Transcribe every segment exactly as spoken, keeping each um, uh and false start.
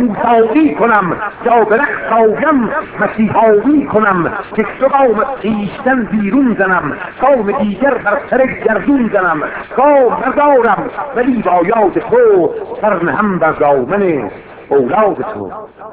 موساوی کنم یا به رقص آیم مسیحاوی کنم که تو قوم خویشتن بیرون زنم قوم دیگر بر سر گردون زنم گام بردارم ولی با یاد تو سر نهم بر دامن اولاد تو.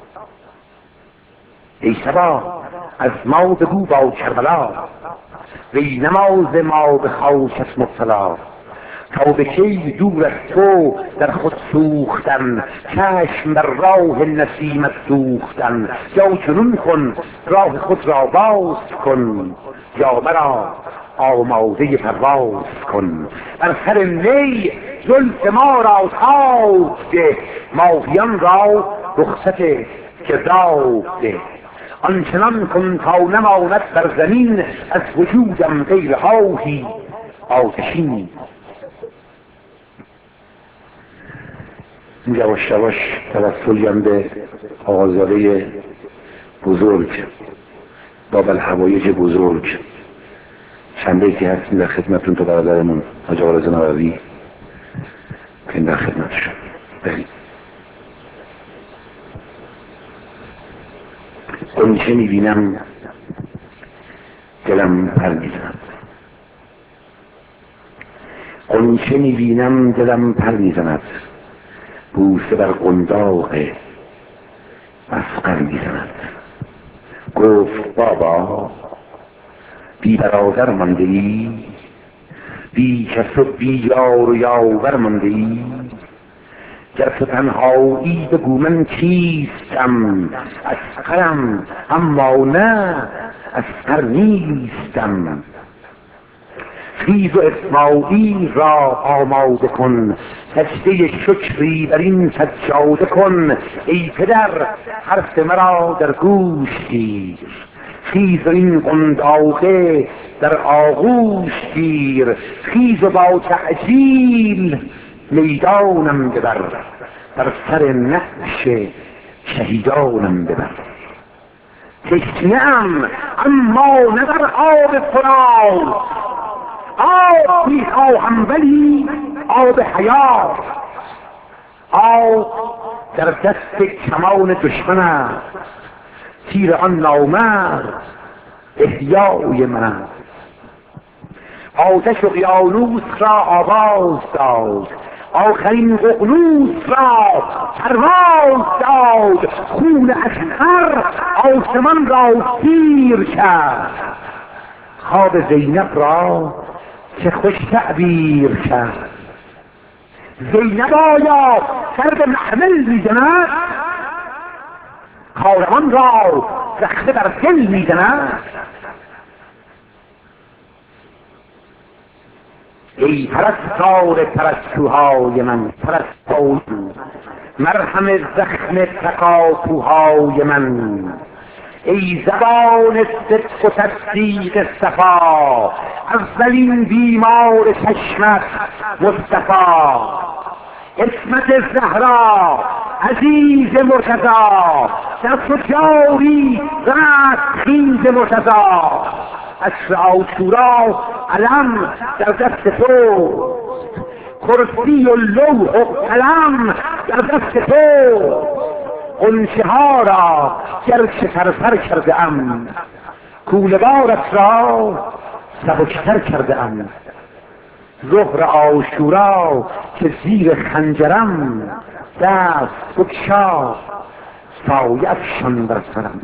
ای صبا از ما بگو با کربلا وی نماز ما به خاکت مبتلا تا به کی دور از تو در خود سوختن چشم بر راه نسیمت دوختن یا جنون کن راه خود را باز کن یا مرا آماده پرواز کن بر سر نی زلف ما را تاب ده ماهیان را رخصت گرداب ده آنچنان کن تا نماند بر زمین از وجودم غیر آهی آتشین. یواش یواش توسلیم به آقازاده بزرگ باب الحوایج بزرگ چند بیتی هستیم در خدمتون تو برادرمون حاج آقا رضا نووی که در خدمتشون بریم. غنچه میبینم دلم پر میزند غنچه میبینم دلم پر میزند بوسه بر قنداق مسقر میزند گفت بابا بی برادر مانده ای بی کس و بی یار و یاور مانده ای گر تو تنهایی بگو من چیستم اصغرم اما نه اصغر نیستم. خیز و اسماعیل را آماده کن سجده شکری بر این سجاده کن ای پدر حرف مرا در گوش گیر خیز و این قنداقه در آغوش گیر خیز و با تعجیل میدانم ببر بر سر نقش شهیدانم ببر. تشنه‌ام اما نه بر آب فرات آب میخواهم ولی آب حیات آب در دست کمان دشمن است تیر آن نامرد احیای من است. آتش و قیانوس را آواز داد آخرین ققنوس را پرواز داد خون اصغر آسمان را سیر کرد خواب زینب را چه خوش تعبیر کرد. زینب آیا سر به محمل میزند کاروان را رخته بر دل میزند. ای پرستار پرستوهای من پرستوی مرهم زخم تکاپوهای من ای زبان صدق و تصدیق صفا اولین بیمار چشمت مصطفی اسمت زهرا عزیز مرتضی در تو جاری رست خیز مرتضی عصر عاشورا علم در دست تو کرسی و لوح و قلم در دست تو غنچه ها را گرچه سرسر کرده ام کوله بارت را سبکتر کرده ام ظهر عاشورا که زیر خنجرم دست بگشا سایه افشان بر سرم.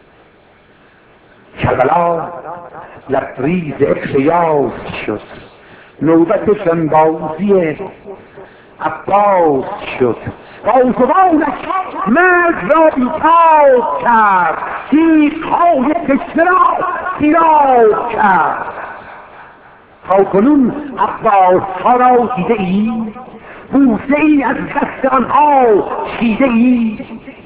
کربلا لبریز عشق یاس شد نوبت جنبازی عباس شد بازوانش مرد را بیتاب کرد تیغ‌های تشنه را سیراب کرد. تا کنون عباس ها را دیده ای بوسه ای از دست آنها چیده ای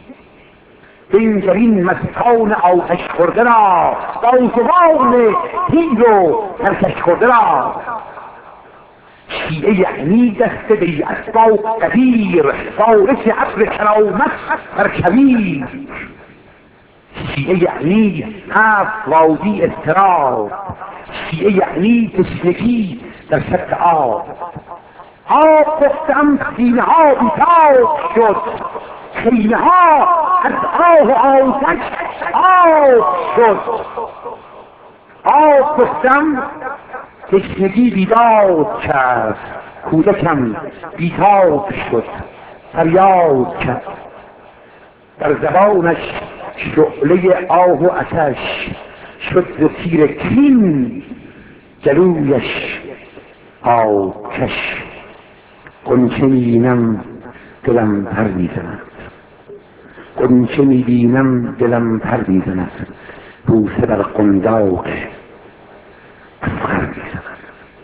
بنگرین مستان آتش خورده را بازوان تیر و ترکش خورده را شیعه یعنی دست بیعت با قدیر وارث عبر کرامت بر کبیر شیعه یعنی هفت وادی اضطراب شیعه یعنی تشنگی در شط آب آب گفتم سینه ها بیتاب شد خیمه ها از آه و آتش آب شد. آب گفتم تشنگی بیداد کرد، کودکم بیتاب شد فریاد کرد. در زبانش شعله آه و آتش شد ز تیر کین، جلویش آتش. غنچه میبینم دلم پر میزند، غنچه میبینم دلم پر میزند، بوسه بر قنداق اصغر میزند.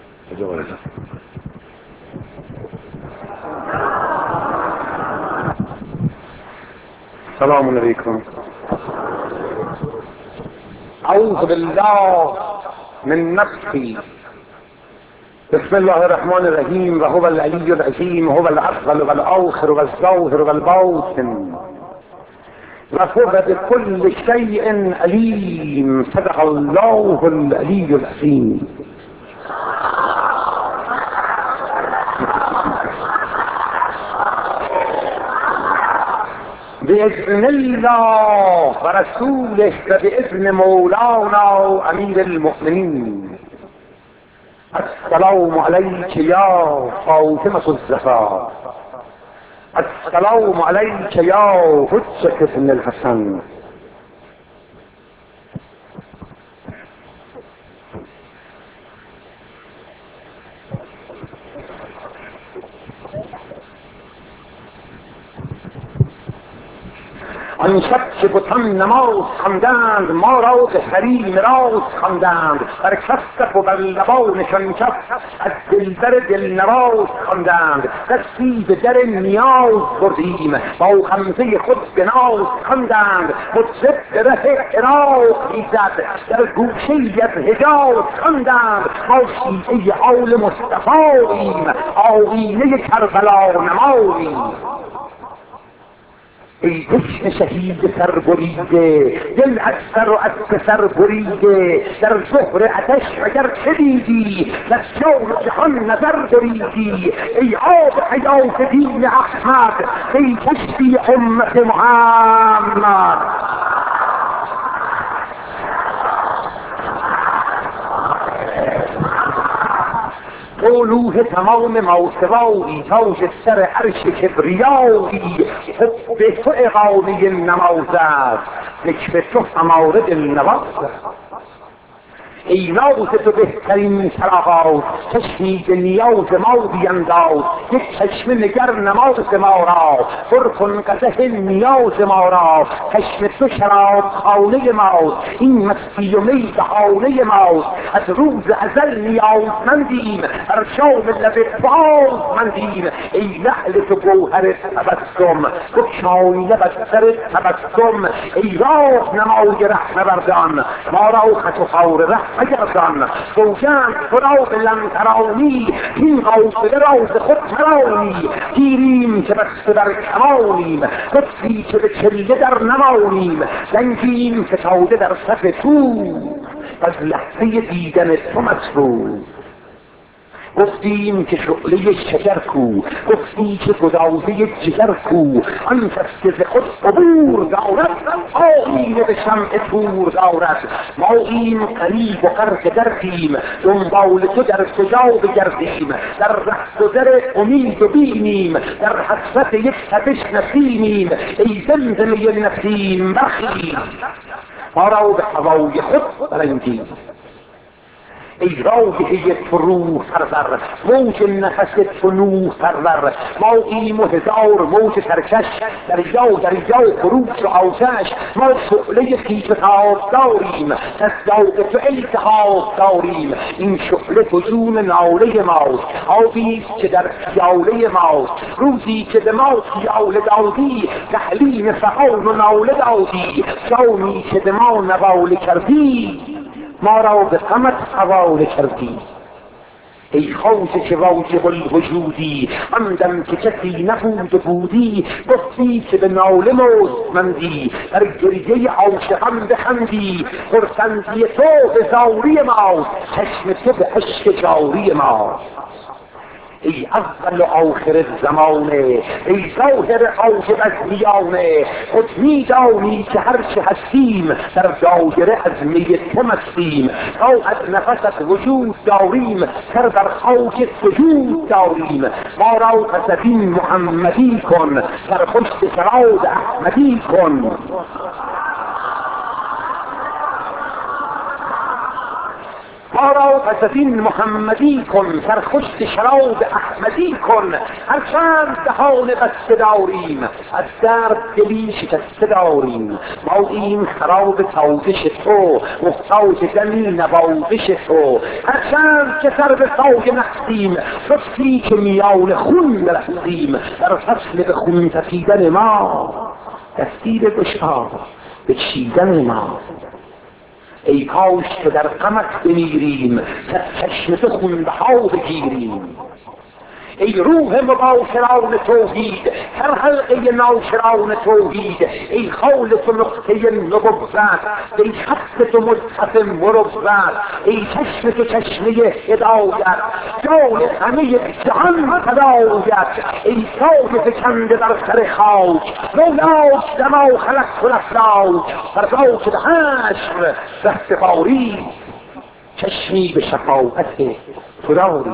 سلام علیکم. اعوذ بالله من نفسی. بسم الله الرحمن الرحیم. و هو العلی العظیم، هو الاول و الاخر و الظاهر و الباطن و هو بكل شیء علیم. صدق الله العلی العظیم. بإذن الله و رسوله و بإذن مولانا امیر المؤمنین. السلام علیک یا فاطمة الزهرا، السلام علیک یا حجة ابن الحسن. آن شب که بتان نماز خواندند، ما را به حریم راز خواندند. بر کف و بر لبانشان کف از دلبر دلنواز خواندند. دستی به در نیاز بردیم، با غمزه خود به ناز خواندند. مطرب به ره عراق میزد، در گوشه از حجاز خواندند. ما شیعه آل مصطفاییم، آیینه کربلا نماییم. ای جشن شهید سربریده، دل از سر و از سر بریده. در ظهر آتش اگر چه دیدی، در جان جهان نظر بریدی. ای آب حیات دین احمد، ای کشتی امت محمد. لوح تمام ماسوایی، تاج سر عرش کبریایی. حب تو اقامه نماز است، ذکر تو ثمار دلنواز است. ای ناز تو بهترین سراغاز، چشمی به نیاز ما بینداز. یک چشم نگر نماز ما را، پر کن قدح نیاز ما را. چشم تو شراب خانه ماست، این مستی و می بهانه ماست. از روز ازل نیازمندیم، بر شام لب باز مندیم. ای لعل تو گوهر تبسم، بگشای لب از سر تبسم. ای راه نمای رهنوردان، ما را خط و خار ره مگردان. سوگند خدا به لنترانی، این قافله را ز خود مرانی. گیریم که بسته بر کمانیم، گفتی که به چله در نمانیم. زنگیم که تاده در صف تو، از لحظه دیدن تو مسرور. گفتیم که شعله شکر کو، گفتی که گدازه جگر کو. آن کس که ز خود عبور دارد، آیینه به شمع طور دارد. ما این قریب و غرق دردیم، دنبال تو در کجا بگردیم. در رهگذر امید بینیم، در حسرت یک تپش نسیمیم. ای زمزمه نسیم بخیل، ما را به هوای خود برانگیز. ای راجعه تو روح پرور، موج نفس تو نوح پرور. ما ایم و هزار موج سرکش، دریا دریا خروش و آتش. ما شعله خیش تاب داریم، از ذوق تو التهاب داریم. این شعله فجون ناله ماست، آبیست که در پیاله ماست. روزی که به ما پیاله دادی، تحلیم فغان و ناله دادی. جامی که به ما نواله کردی، ما را به غمت حواله کردی. ای خواجه که واجب الوجودی، آن دم که کسی نبود و بودی. گفتی که به ناله مستمندی، در گریه عاشقان بخندی. خرسندی تو به زاری ماست، چشم تو به اشک جاری ماست. ای اول و آخر زمانه، ای ظاهر عاقب از میانه، خود میدانی که هر چه هستیم در دایره از می تو مستیم. تا از نفس از وجود داریم سر در خاک سجود داریم. ما را پس از این محمدی کن، سرخوش شراب احمدی کن. ما را پس از این محمدی کن، سرخوش شراب احمدی کن. هر چند دهان بسته داریم از درد دلی شکسته داریم. ما این خراب تازش تو، محتاج دمی نوازش تو. هر چند که سر به سایه نختیم، رفتی که میان خون رفتیم. در فصل به خون تپیدن ما، دستی به گشا به چیدن ما. ای کاش که در غمت بمیریم، صد چشم تو خونبها بگیریم. ای روح مباشران توحید، هر حلقه ناشران توحید. ای خالق نقطه نبوت، ای خط تو مصحف مروت. ای چشم تو چشمه هدایت، جان همه جهان فدایت. ای سایه فکنده در سر خاک، مولاک دما خلقت الافلاک. فردا که به حشر رهسپاری، چشمی به شفاعت تو داری.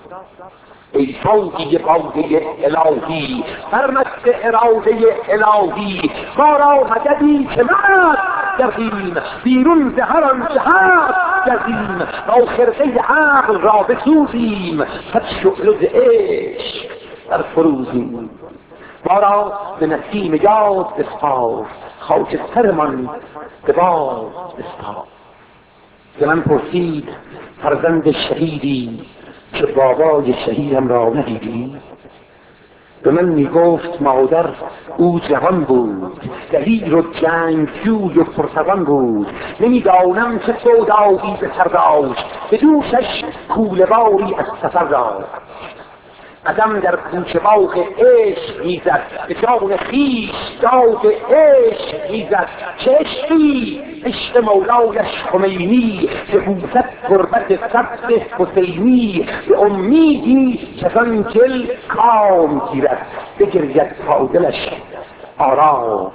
ای ساقی باده الهی، فرمت اراده الهی. ما را مددی که مد گردیم، بیرون ز هر آنچه هست گردیم. با خرقه عقل را بسوزیم، صد شعله ز عشق در فروزیم. ما را به نسیم یاد بسپار، خاکسترمان به باد بسپار. ز من پرسید فرزند شهیدی، که بابای شهیدم را ندیدی؟ به من میگفت مادر او جوان بود، دلیر و جنگجوی و پرتوان بود. نمیدانم چه سودایی به سر داشت، به دوشش کوله‌باری از سفر داشت. قدم در کوچه باغ عشق میزد، به جان خویش داد عشق میزد. چه عشقی عشق مولایش خمینی، که بوسد تربت سبز حسینی. به امیدی که آن گل کام گیرد، بگرید تا دلش آرام.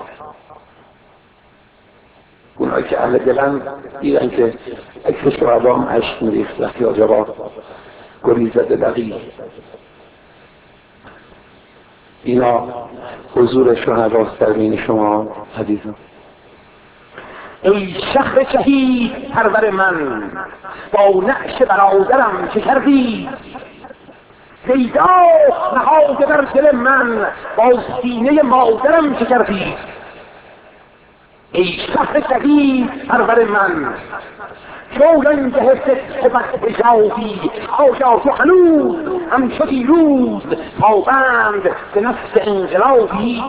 اونایی که اهل دلن دیدن که عکس شهدام عشق میریخت وقتی آجابا گریزد دقیق. اینا حضور شهداست در بین شما عزیزان. ای شهر شهید پرور من، با نعش برادرم چه کردی؟ پیدا نهاده در دل من، با سینه مادرم چه کردی؟ ای شهر شهید پرور من، جولنگه فتح وقت جاوی. آیا تو هنوز همچو دیروز پابند به نفس انقلابی؟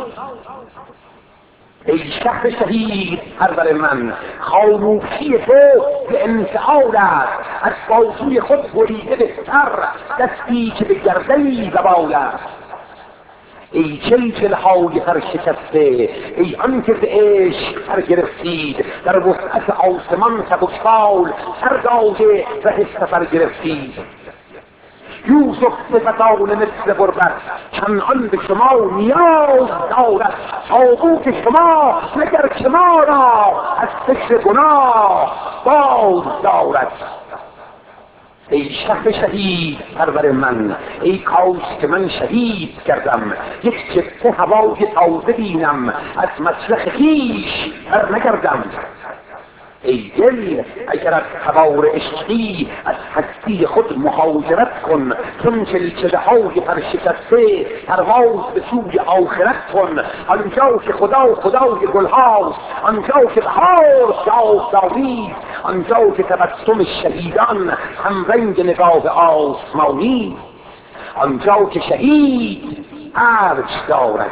ای شهر شهید پرور من، خاموشی تو به انفعال است. از بازوی خود بریده بهتر، دستی که به گردنی زبان است. ای چلچلهای سر شکسته، ای آن که به عشق سر گرفتید. در وسعت آسمان سبکسال سر داده ره سفر گرفتید. یوسف صفتان مثل غربت، کنعان به شما نیاز دارد. تابوت شما مگر که ما را از فکر گناه باز دارد. ای شهر شهید پرور من، ای کاش که من شهید کردم. یک جبهه هوای تازه بینم، از مشرق خویش بر نگردم. ای دل اگر از تبار عشقی، از هستی خود مهاجرت کن. چون چلچله های پرشکسته پرواز به سوی آخرت کن. آنجا که خدا خدای گلهاست، آنجا که بهار شاهداری، آنجا که تبسم شهیدان هم رنگ نگاه آسمانی، آنجا که شهید ارج دارد.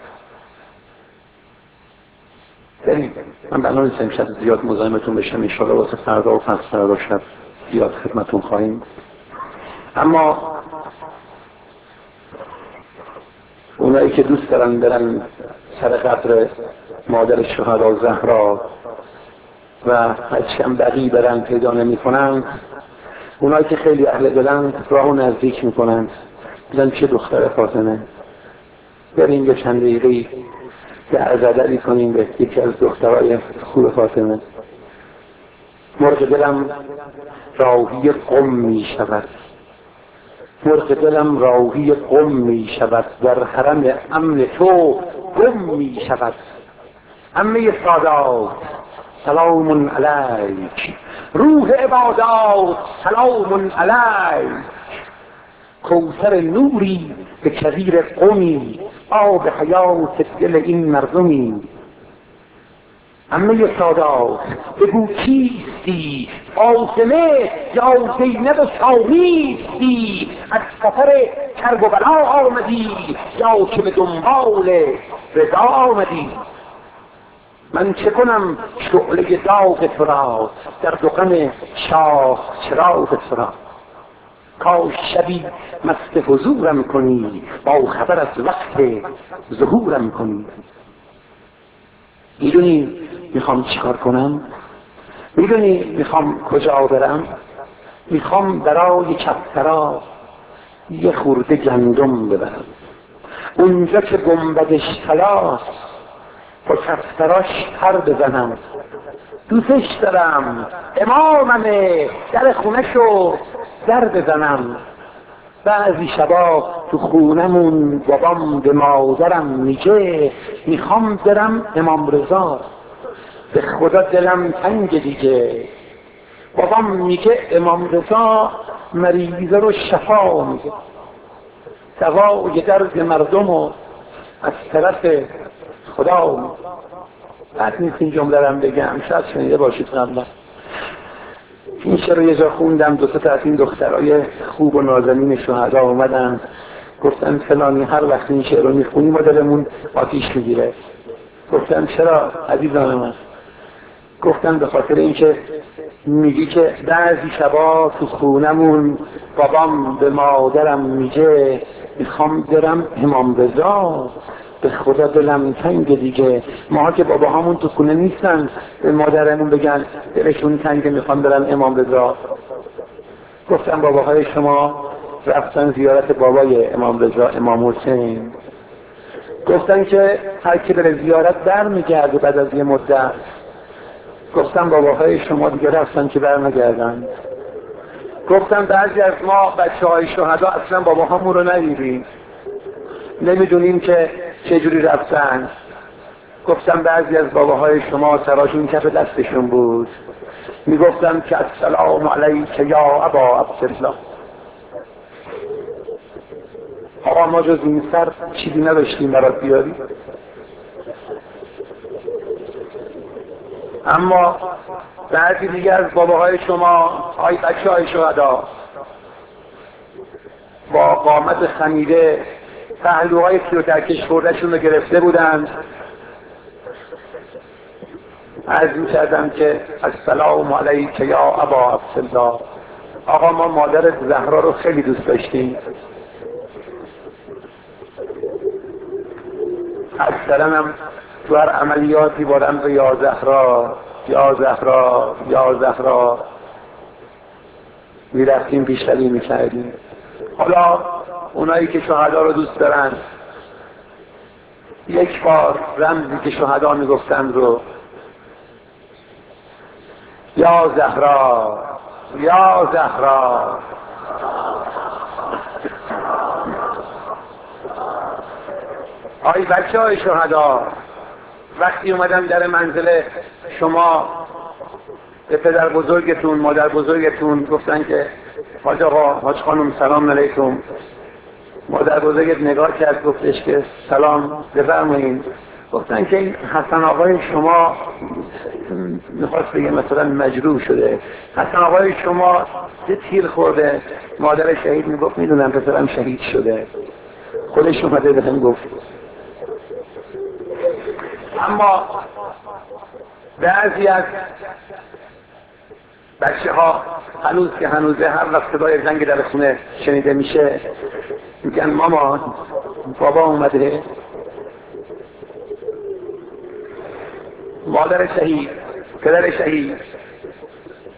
من برنامه نیستم شب زیاد مزاحمتون بشم، انشاءالله واسه فردا و پس فردا شب زیاد خدمتون خواهیم. اما اونایی که دوست دارن برن سر قبر مادر شهدا زهرا و هرچم بقی برن پیدا نمی کنن، اونایی که خیلی اهل دلن راهو نزدیک می کنن دیدن چه دختر فاطمه، بریم به چند دقیقه‌ای یه عزاداری کنیم به یکی از دخترای خوب فاطمه. مرغ دلم راهی قم می شود، مرغ دلم راهی قم می شود، در حرم امن تو گم می شود. عمه سادات سلام علیک، روح عبادات سلام علیک. کوثر نوری به کویر قمی، آب حیات دل این مردمی. عمه سادات بگو کیستی، فاطمه یا زینب ثانیستی؟ از سفر کرب و بلا آمدی یا که به دنبال رضا آمدی؟ من چه کنم شعله داغ تو را، در دقن شاه چراغ تو را. کاش شبی مست حضورم کنی، با خبر از وقت ظهورم کنی. میدونی میخوام چیکار کنم؟ میدونی میخوام کجا برم؟ میخوام برای کفترا یه خورده گندم ببرم، اونجا که گنبدش خلاص با کفتراش پر بزنم. دوستش دارم، اماممه، در خونه شو در بزنم. بعضی شبا تو خونمون بابام به مادرم میگه میخوام برم امام رضا، به خدا دلم تنگ دیگه. بابام میگه امام رضا مریضه رو شفا میده، دوای درد مردمو از طرف خدا میده. بعد نیست این جمله رم بگم، شاید شنیده باشید قبلا. این شعر رو یه جا خوندم، دو سه تا از این دخترای خوب و نازنین شهدا اومدن گفتن فلانی هر وقت این شعر رو میخونی ما دلمون آتیش میگیره. گفتن چرا عزیزان من؟ گفتن به خاطر اینکه میگی که بعضی شبا تو خونمون بابام به مادرم میگه میخوام برم امام رضا، به خدا دلم تنگ دیگه. ما که باباهامون تو خونه نیستن به مادرمون بگن دلشون تنگ میخوام برم امام رضا. گفتم باباهای شما رفتن زیارت بابای امام رضا امام حسین، گفتن که هر کی بره زیارت برمیگرده بعد از یه مدت. گفتم باباهای شما دیگه رفتن که برنگردن. گفتم بعضی از ما بچه های شهدا اصلا باباهامون رو ندیدیم، نمیدونیم که چجوری رفتن. گفتم بعضی از باباهای شما سراشون کف دستشون بود، میگفتم که السلام علیک یا ابا عبدالله. آقا ما جز این سر چیزی نداشتیم برات بیاری. اما بعضی دیگه از باباهای شما آی بچه های شهدا با قامت خمیده پهلوهای کیلوترکش خوردهشون رو گرفته بودن. عرض می کردم که السلام علیک یا ابا عبدالله. آقا ما مادر زهرا رو خیلی دوست داشتیم، اکثرا هم تو هر عملیاتی بارم به یا زهرا یا زهرا یا زهرا میرفتیم پیشتری میکردیم. حالا اونایی که شهدا رو دوست دارن یک بار رمزی که شهدا میگفتن رو یا زهرا یا زهرا. آی بچه های شهدا، وقتی اومدم در منزل شما به پدر بزرگتون مادر بزرگتون گفتن که حاج آقا حاج خانم سلام علیکم، مادر بزرگت نگاه کرد گفتش که سلام بفرمایید. گفتن که این حسن آقای شما میخواست بگه مثلا مجروح شده، حسن آقای شما یه تیر خورده. مادر شهید میگفت میدونم پسرم شهید شده، خودش اومده به هم گفت. اما بعضی از بچه ها هنوز که هنوزه هر وقت صدای زنگ در خونه شنیده میشه میگن مامان بابا اومده. مادر شهید، پدر شهید،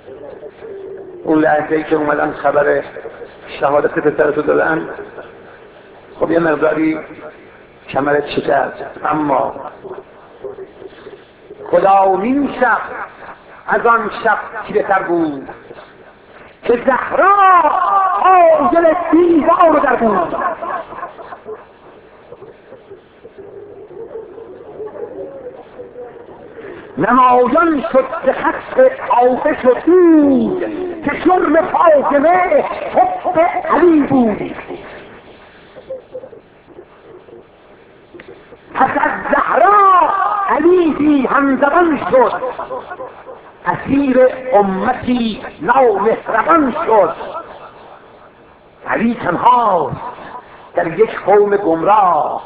اون لحظه‌ای که اومدن خبر شهادت پسرتو دادن خب یه مقداری کمرت شکست، اما خدا نیم شب از آن شب تیره‌تر بود که زهرا حاجل دیوار در بود. نمایان شد به خط آتش و دود که جرم فاطمه حب علی بود. پس از زهرا علی بی همزبان شد، اسیر امتی نامهربان شد. علی تنهاست در یک قوم گمراه،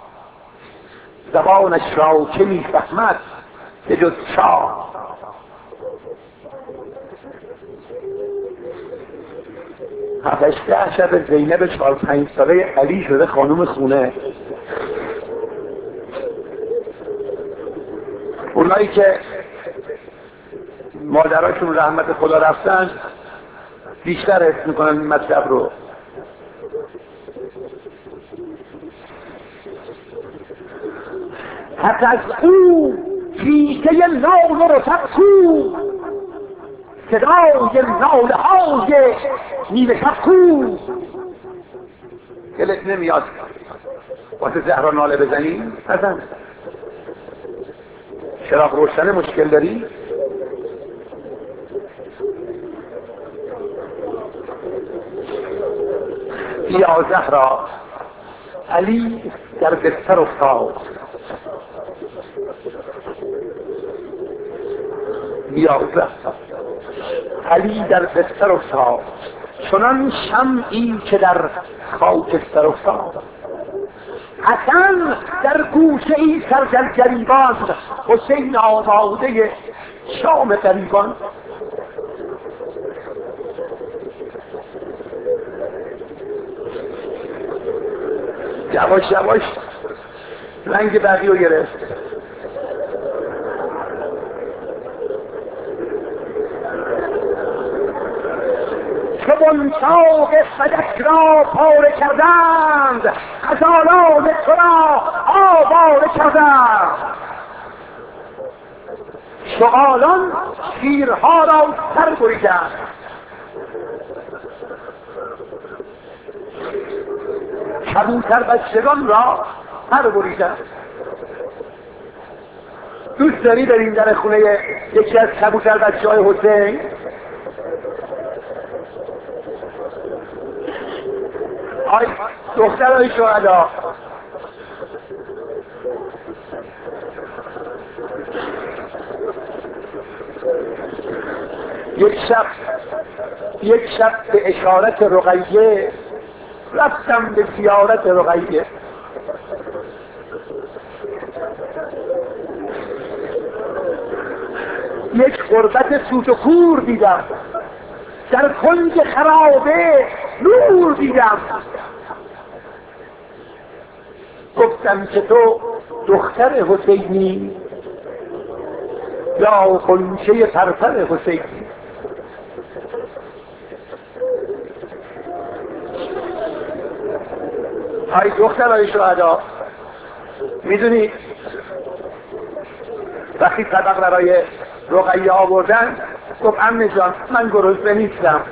زبانش را که میفهمد به جز شاه. هفتش شب زینب چهار پنج ساله علی شده خانوم خونه. اونایی که مادراشون رحمت خدا رفتن بیشتر حس میکنن این مطلب رو. حتی از او ریشه نال رو تبکو، صدای ناله های نیمه شبکو. دلت نمیاد واسه زهرا ناله بزنی؟ بزن. چراغ روشن مشکل داری؟ یا زهرا. علی در بستر افتاد. یا زهرا. علی در بستر افتاد چنان شمعی که در خاکستر افتاد. حسن در گوشه ای سر در گریبان، حسین آزاده شام غریبان. یواش یواش رنگ بقی رو گرفت. که بنچاق صدک را پاره کردند، غزالان تو را آواره کردند. شغالان شیرها را سر بریدند. کبوتر بچگان را سر بریدند. دوست داری در این در خونه یکی از کبوتر بچه های حسین؟ آی دخترهای شهدا، یک شب یک شب به اشارت رقیه رفتم به زیارت رقیه. یک غربت سوت و کور دیدم، در کنج خرابه نور دیدم. گفتم که تو دختر حسینی یا خنچه پرپر حسینی؟ های دخترهای شهدا، میدونی وقتی طبق برای رقیه آوردن گفت عمه جان من گرسنه نیستم.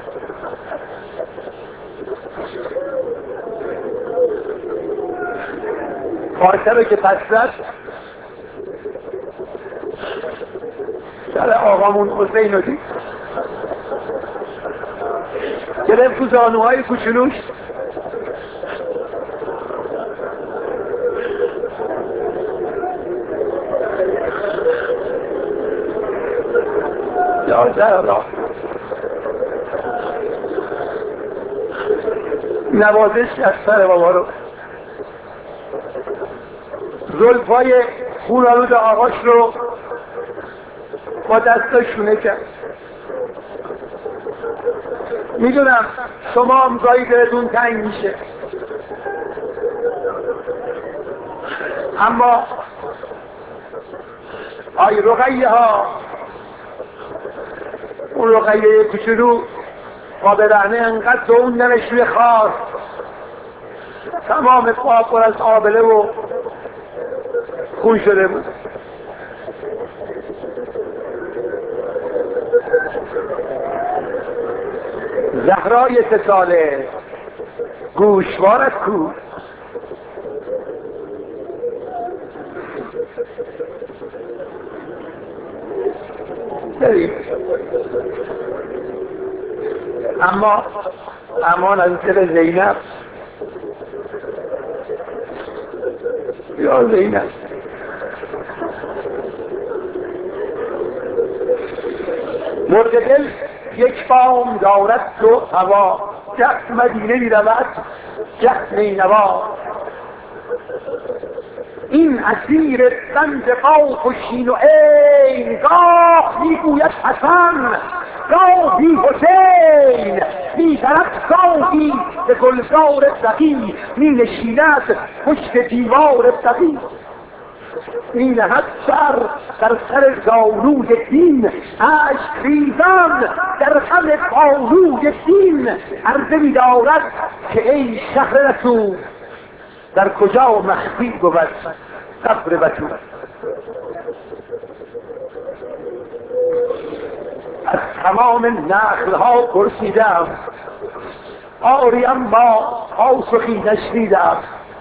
پارچه رو که پس زد سر آقامون حسین رو دید، گرفت تو زانوهای کوچولوش یازده را نوازش از سر بابا رو. زلفای خونالود آقاش رو با دستاش شونه کرد. میدونم شما هم گاهی دلتون تنگ میشه، اما آی رقیه ها، اون رقیه کوچولو با بدهنه انقدر دون نمش روی خار تمام پا پر از آبله و خون شده بود. زهرای سه ساله گوشوارت کو؟ بریم. اما امان از دل زینب. یا زینب مرد دل یک بام دارد تو هوا، گه مدینه می رود گه نینوا. این اسیر بند قاف و شین و عین، گاه می گوید حسن گاهی حسین. می طرف گاهی به گلزار بقی، می نشیند پشت دیوار بقی. می نهد سر در سر زانوی دین، اشک ریزان در غم بانوی دین. عرضه می دارد که ای شهر رسول، در کجا مخفی بود قبر بتول. از تمام نخل ها پرسیدم، آری اما پاسخی نشنیدم.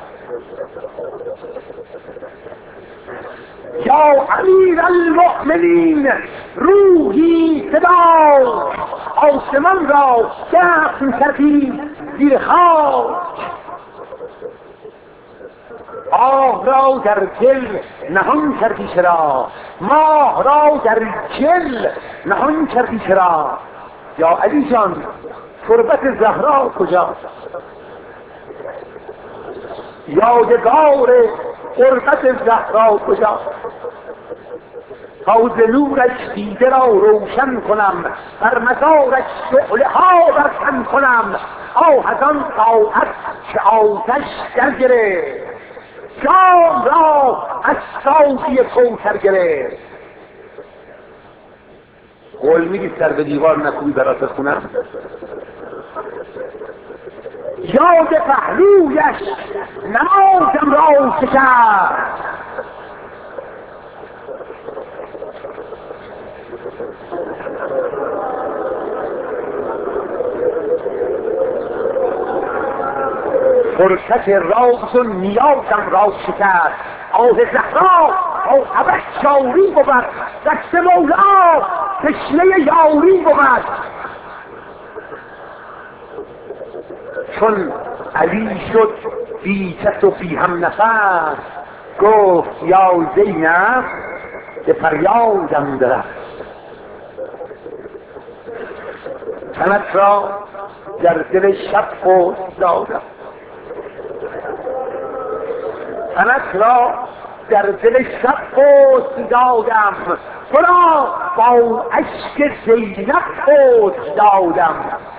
یا امیر المؤمنین روحی فداک، آسمان را دفن کردی زیر خاک. آه را در دل نهان کردی چرا، ماه را در جل نهان کردی چرا. یا علی جان تربت زهرا کجاست؟ یادگار قربت زهرا کجاست؟ تا ز نورش دیده را روشن کنم، بر مزارش شعله ها برکن کنم. آه از آن ساعت که آتش در گرفت، جام را از ساقی کوثر گرفت. قول میگی سر به دیوار نکوبی برات خونم؟ یاد پهلویش نمازم را شکست. فرصت راز و نیازم را شکست. آه زهرا آه حبش جاری بود، دست مولا تشنه یاری بود. چون علی شد بی کس و بی هم نفس، گفت یا زینب به فریادم درست. تنت را در دل شب پوست دادم، تنت را در دل شب پوست دادم. تو را با عشق زینب پوست دادم.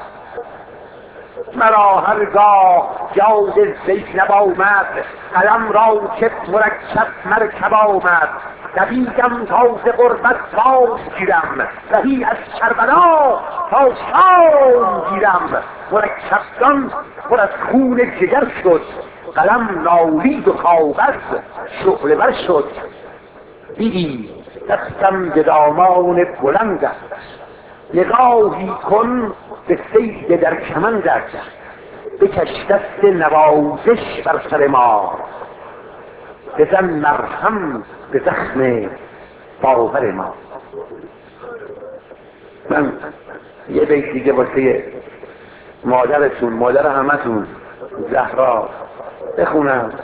مرا هرگاه یاد زینب آمد، قلم را که مرکب مرکب آمد. دویدم تا ز غربت باز گیرم، رهی از کربلا تا شام گیرم. مرکبدان پر از خون جگر شد، قلم نالید و کاغذ شعله ور شد. دیدی دستم به دامان بلندت، نگاهی کن به صید در کمندت. بکش دست نوازش بر سر ما، بزن مرهم به زخم باور ما. من یه بیت دیگه واسه مادرتون، مادر همتون زهرا بخونم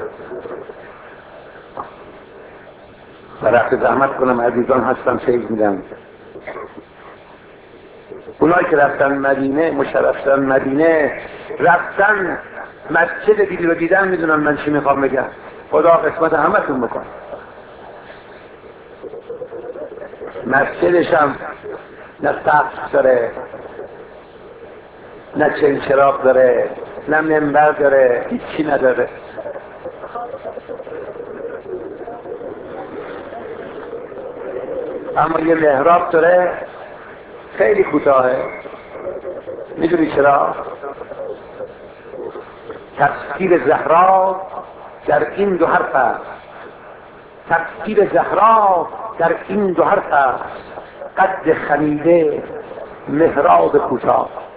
و رفت زحمت کنم. عزیزان هستم سیل میدم. اونایی که رفتن مدینه، مشرفتن مدینه، رفتن مسجد دیدی رو دیدن، میدونم من چی میخوام بگم. خدا قسمت همتون بکن. مسجدش هم نه سقف داره، نه چنین چراغ داره، نه منبر داره، هیچی نداره. اما یه محراب داره خیلی کوتاهه. میدونی چرا؟ تفسیر زهرا در این دو حرف است، تفسیر زهرا در این دو حرف است، قد خمیده محراب کوتاه.